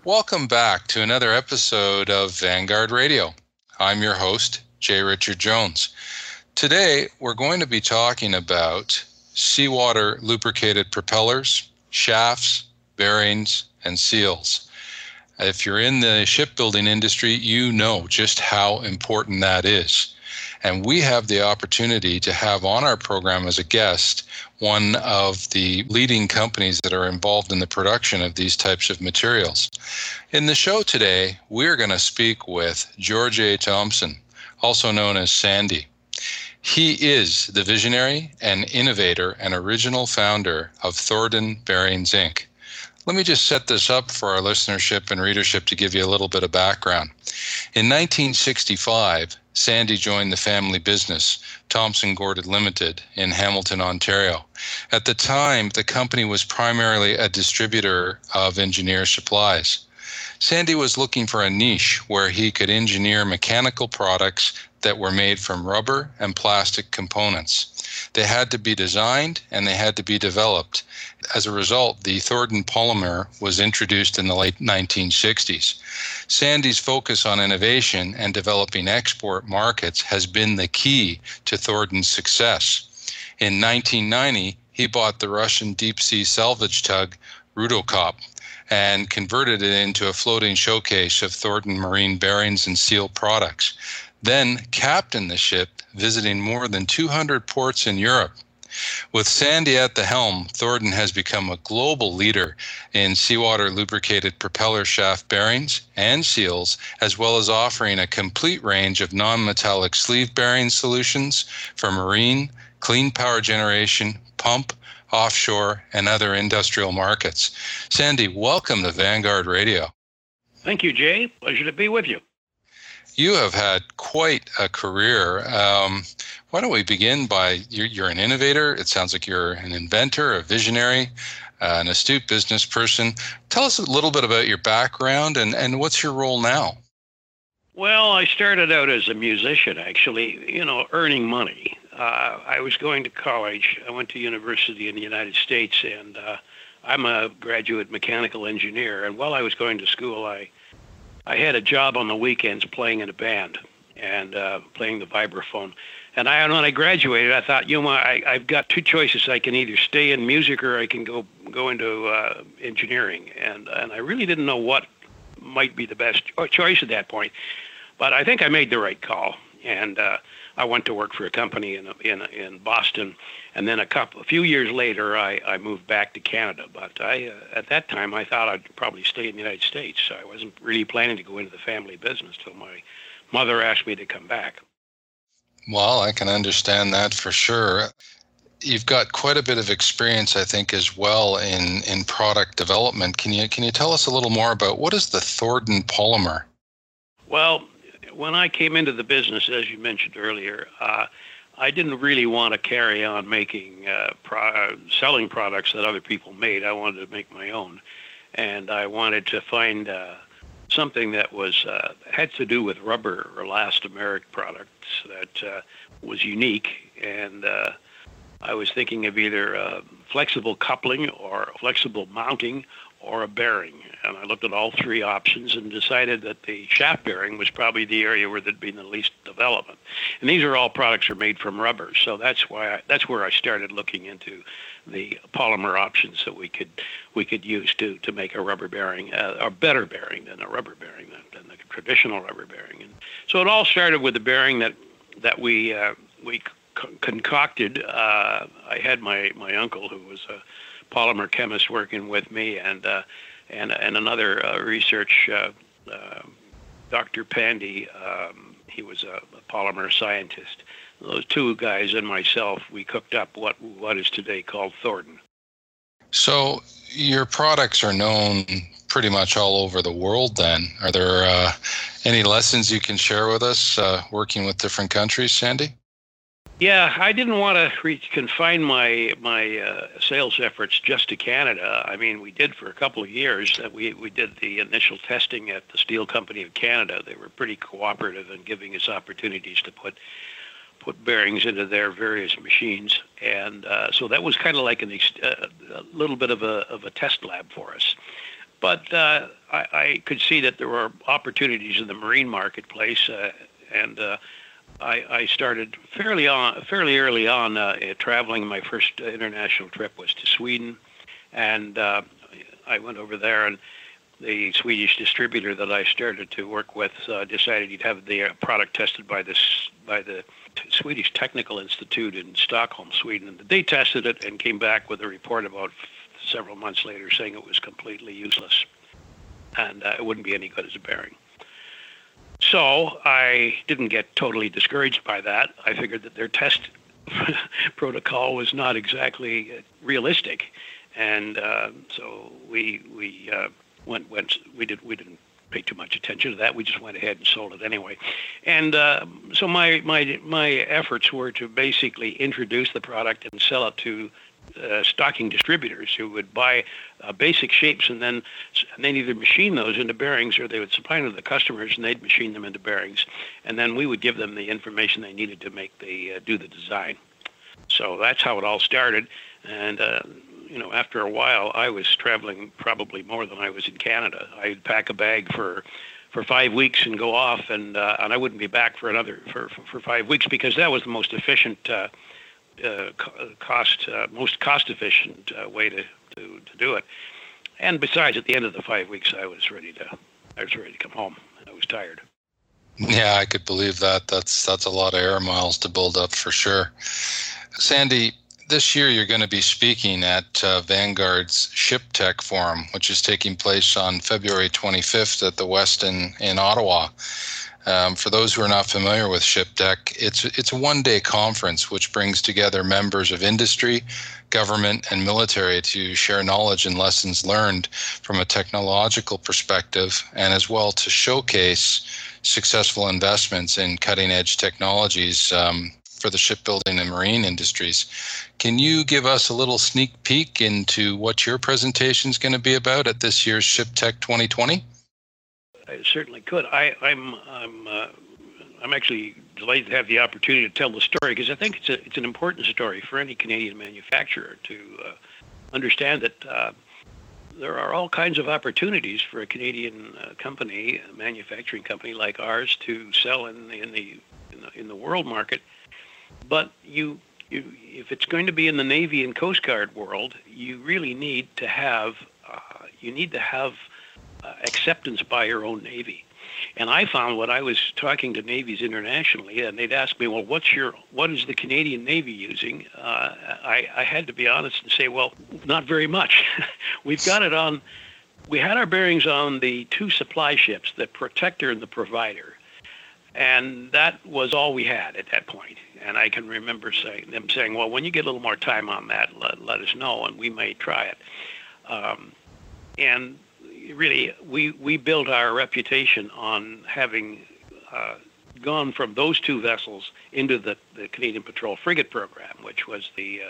Welcome back to another episode of Vanguard Radio. I'm your host, J. Richard Jones. Today, we're going to be talking about seawater lubricated propellers, shafts, bearings, and seals. If you're in the shipbuilding industry, you know just how important that is. And we have the opportunity to have on our program as a guest one of the leading companies that are involved in the production of these types of materials. In the show today, we're going to speak with George A. Thompson, also known as Sandy. He is the visionary and innovator and original founder of Thornton Bearings, Inc. Let me just set this up for our listenership and readership to give you a little bit of background. In 1965, Sandy joined the family business, Thompson Gordon Limited, in Hamilton, Ontario. At the time, the company was primarily a distributor of engineer supplies. Sandy was looking for a niche where he could engineer mechanical products that were made from rubber and plastic components. They had to be designed and they had to be developed. As a result, the Thornton polymer was introduced in the late 1960s. Sandy's focus on innovation and developing export markets has been the key to Thornton's success. In 1990, he bought the Russian deep-sea salvage tug Rudokop and converted it into a floating showcase of Thornton marine bearings and seal products. Then captained the ship, visiting more than 200 ports in Europe. With Sandy at the helm, Thornton has become a global leader in seawater lubricated propeller shaft bearings and seals, as well as offering a complete range of non-metallic sleeve bearing solutions for marine, clean power generation, pump, offshore, and other industrial markets. Sandy, welcome to Vanguard Radio. Thank you, Jay. Pleasure to be with you. You have had quite a career. Why don't we begin by, you're an innovator. It sounds like you're an inventor, a visionary, an astute business person. Tell us a little bit about your background and what's your role now? Well, I started out as a musician, actually, earning money. I was going to college. I went to university in the United States, and I'm a graduate mechanical engineer. And while I was going to school, I had a job on the weekends playing in a band and playing the vibraphone. And when I graduated, I thought, I've got two choices. I can either stay in music or I can go into engineering. And I really didn't know what might be the best choice at that point. But I think I made the right call. And I went to work for a company in Boston. And then a few years later, I moved back to Canada. But at that time, I thought I'd probably stay in the United States. So I wasn't really planning to go into the family business till my mother asked me to come back. Well, I can understand that for sure. You've got quite a bit of experience, I think, as well in product development. Can you tell us a little more about what is the Thornton polymer? Well, when I came into the business, as you mentioned earlier, I didn't really want to carry on making selling products that other people made. I wanted to make my own, and I wanted to find something that had to do with rubber or elastomeric products that was unique. And I was thinking of either flexible coupling or flexible mounting or a bearing. And I looked at all three options and decided that the shaft bearing was probably the area where there'd been the least development. And these are all products that are made from rubber. So that's where I started looking into the polymer options that we could use to make a rubber bearing, a better bearing than a rubber bearing, than the traditional rubber bearing. And so it all started with the bearing that we concocted. I had my uncle, who was a polymer chemist, working with me, and another research, Dr. Pandy. He was a polymer scientist. Those two guys and myself, we cooked up what is today called Thornton. So your products are known pretty much all over the world then. Are there any lessons you can share with us working with different countries, Sandy? Yeah, I didn't want to confine my sales efforts just to Canada. I mean, we did for a couple of years. We did the initial testing at the Steel Company of Canada. They were pretty cooperative in giving us opportunities to put bearings into their various machines, and so that was kind of like a little bit of a test lab for us. But I could see that there were opportunities in the marine marketplace, and I started fairly early on traveling. My first international trip was to Sweden, and I went over there, and the Swedish distributor that I started to work with decided he'd have the product tested by the Swedish Technical Institute in Stockholm, Sweden. And they tested it and came back with a report about several months later saying it was completely useless and it wouldn't be any good as a bearing. So I didn't get totally discouraged by that. I figured that their test protocol was not exactly realistic, and so we didn't pay too much attention to that. We just went ahead and sold it anyway. And so my efforts were to basically introduce the product and sell it to stocking distributors who would buy basic shapes and then either machine those into bearings, or they would supply them to the customers and they'd machine them into bearings, and then we would give them the information they needed to make do the design. So that's how it all started. And after a while, I was traveling probably more than I was in Canada. I'd pack a bag for 5 weeks and go off, and I wouldn't be back for 5 weeks, because that was the most efficient, most cost-efficient way to do it. And besides, at the end of the 5 weeks, I was ready to come home. I was tired. Yeah, I could believe that. That's a lot of air miles to build up for sure. Sandy, this year you're going to be speaking at Vanguard's ShipTech Forum, which is taking place on February 25th at the West in Ottawa. For those who are not familiar with ShipTech, it's a one-day conference which brings together members of industry, government, and military to share knowledge and lessons learned from a technological perspective, and as well to showcase successful investments in cutting-edge technologies for the shipbuilding and marine industries. Can you give us a little sneak peek into what your presentation is going to be about at this year's ShipTech 2020? I certainly could. I'm actually delighted to have the opportunity to tell the story, because I think it's an important story for any Canadian manufacturer to understand that there are all kinds of opportunities for a Canadian company, a manufacturing company like ours, to sell in the world market. But if it's going to be in the Navy and Coast Guard world, you really need to have acceptance by your own Navy. And I found when I was talking to navies internationally, and they'd ask me, well, what is the Canadian Navy using? I had to be honest and say, well, not very much. We had our bearings on the two supply ships, the Protector and the Provider. And that was all we had at that point. And I can remember them saying, well, when you get a little more time on that, let us know, and we may try it. And really, we built our reputation on having gone from those two vessels into the Canadian Patrol Frigate program, which was the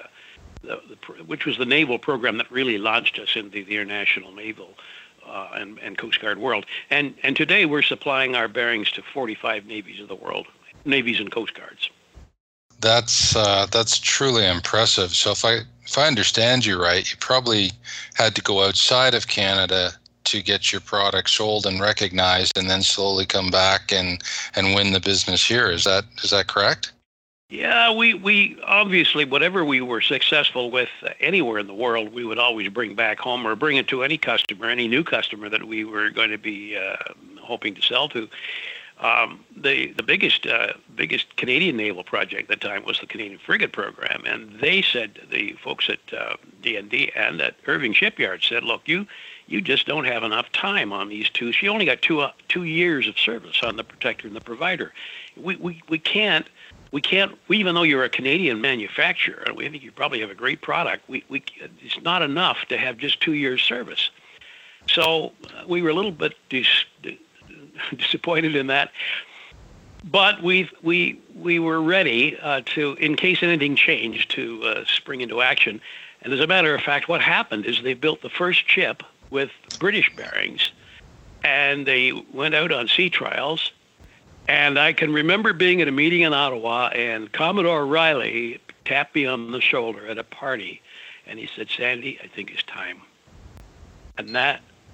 naval program that really launched us into the international naval and Coast Guard world. And today we're supplying our bearings to 45 navies of the world, navies and Coast Guards. That's truly impressive. So if I understand you right, you probably had to go outside of Canada to get your product sold and recognized, and then slowly come back and win the business here. Is that correct? Yeah, we obviously, whatever we were successful with anywhere in the world, we would always bring back home or bring it to any customer, any new customer that we were going to be hoping to sell to. The biggest Canadian naval project at the time was the Canadian Frigate program, and they said, the folks at D&D and at Irving Shipyard said, look, you just don't have enough time on these two. She only got 2 years of service on the Protector and the Provider. We can't, even though you're a Canadian manufacturer, and we think you probably have a great product, it's not enough to have just 2 years service. So we were a little bit disappointed in that, but we were ready to, in case anything changed, to spring into action. And as a matter of fact, what happened is they built the first ship with British bearings, and they went out on sea trials. And I can remember being at a meeting in Ottawa, and Commodore Riley tapped me on the shoulder at a party, and he said, Sandy, I think it's time. And that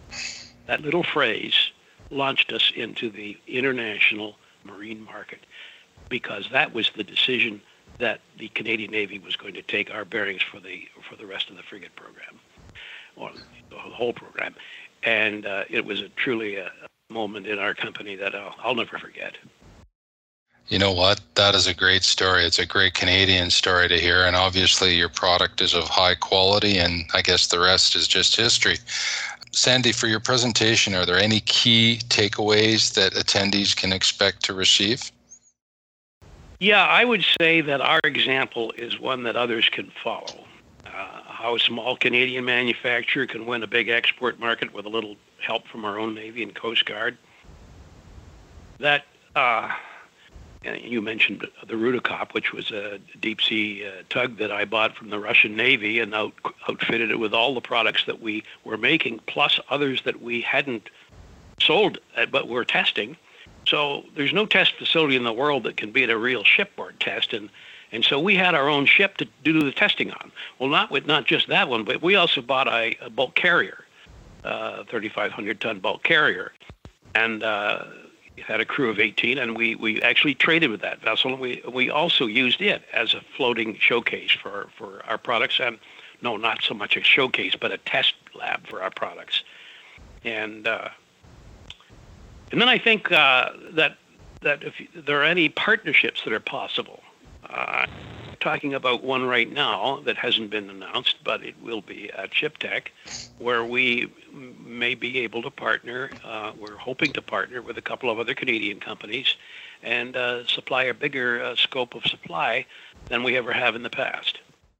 That little phrase launched us into the international marine market, because that was the decision that the Canadian Navy was going to take our bearings for the rest of the frigate program, or the whole program. And it was truly a moment in our company that I'll never forget. You know what? That is a great story. It's a great Canadian story to hear. And obviously your product is of high quality, and I guess the rest is just history. Sandy, for your presentation, are there any key takeaways that attendees can expect to receive? Yeah, I would say that our example is one that others can follow. How a small Canadian manufacturer can win a big export market with a little help from our own Navy and Coast Guard. That you mentioned the Rudokop, which was a deep-sea tug that I bought from the Russian Navy and outfitted it with all the products that we were making, plus others that we hadn't sold but were testing. So there's no test facility in the world that can beat a real shipboard test, and so we had our own ship to do the testing on. Well, not just that one, but we also bought a bulk carrier, 3,500-ton bulk carrier, and it had a crew of 18, and we actually traded with that vessel, and we also used it as a floating showcase for our products, and no, not so much a showcase, but a test lab for our products. And then I think that if there are any partnerships that are possible, talking about one right now that hasn't been announced, but it will be at ShipTech, where we may be able to partner. We're hoping to partner with a couple of other Canadian companies and supply a bigger scope of supply than we ever have in the past.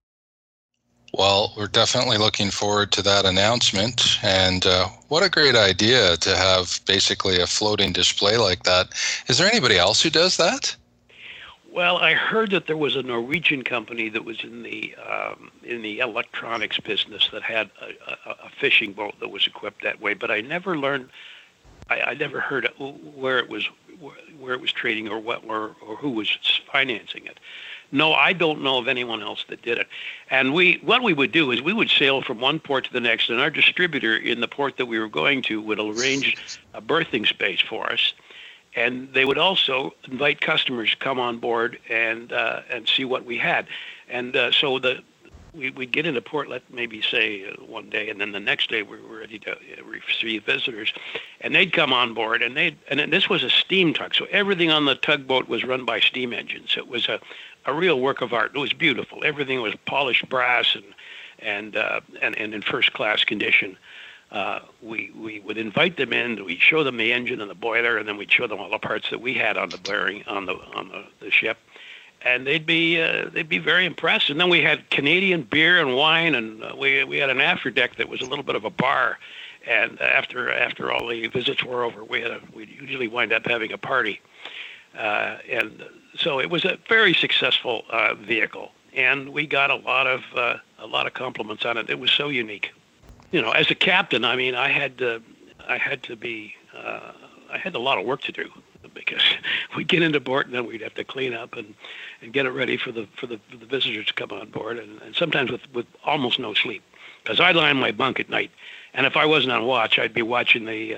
Well, we're definitely looking forward to that announcement. And what a great idea to have basically a floating display like that. Is there anybody else who does that? Well, I heard that there was a Norwegian company that was in the electronics business that had a fishing boat that was equipped that way, but I never learned. I never heard where it was trading or who was financing it. No, I don't know of anyone else that did it. And what we would do is we would sail from one port to the next, and our distributor in the port that we were going to would arrange a berthing space for us. And they would also invite customers to come on board and see what we had. And so we'd get into port, maybe say one day, and then the next day we were ready to receive visitors. And they'd come on board, and this was a steam tug, so everything on the tugboat was run by steam engines. It was a real work of art. It was beautiful. Everything was polished brass and in first-class condition. We would invite them in. We'd show them the engine and the boiler, and then we'd show them all the parts that we had on the bearing on the ship, and they'd be very impressed. And then we had Canadian beer and wine, and we had an after deck that was a little bit of a bar. And after all the visits were over, we'd usually wind up having a party, and so it was a very successful vehicle, and we got a lot of compliments on it. It was so unique. You know, as a captain, I mean, I had a lot of work to do, because we'd get into port and then we'd have to clean up and get it ready for the visitors to come on board, and sometimes with almost no sleep, because I'd lie in my bunk at night, and if I wasn't on watch, I'd be watching the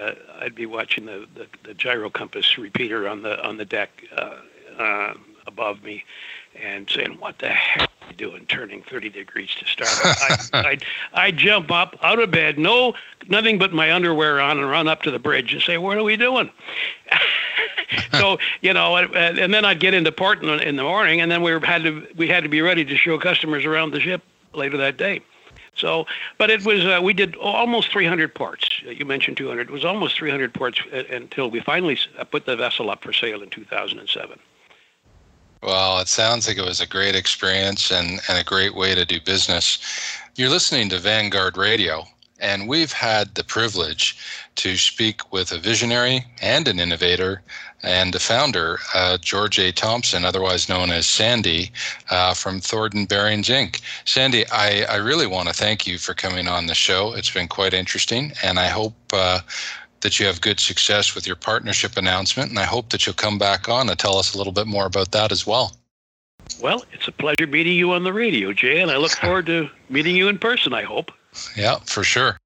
gyro compass repeater on the deck above me, and saying, "What the heck are you doing, turning 30 degrees to starboard?" I'd jump up out of bed, nothing but my underwear on, and run up to the bridge and say, "What are we doing?" So, you know, and then I'd get into port in the morning, and then we had to be ready to show customers around the ship later that day. So, but it was we did almost 300 ports. You mentioned 200. It was almost 300 ports until we finally put the vessel up for sale in 2007. Well, it sounds like it was a great experience and a great way to do business. You're listening to Vanguard Radio, and we've had the privilege to speak with a visionary and an innovator and a founder, George A. Thompson, otherwise known as Sandy, from Thornton Bearings, Inc. Sandy, I really want to thank you for coming on the show. It's been quite interesting, and I hope that you have good success with your partnership announcement, and I hope that you'll come back on and tell us a little bit more about that as well. Well, it's a pleasure meeting you on the radio, Jay, and I look forward to meeting you in person, I hope. Yeah, for sure.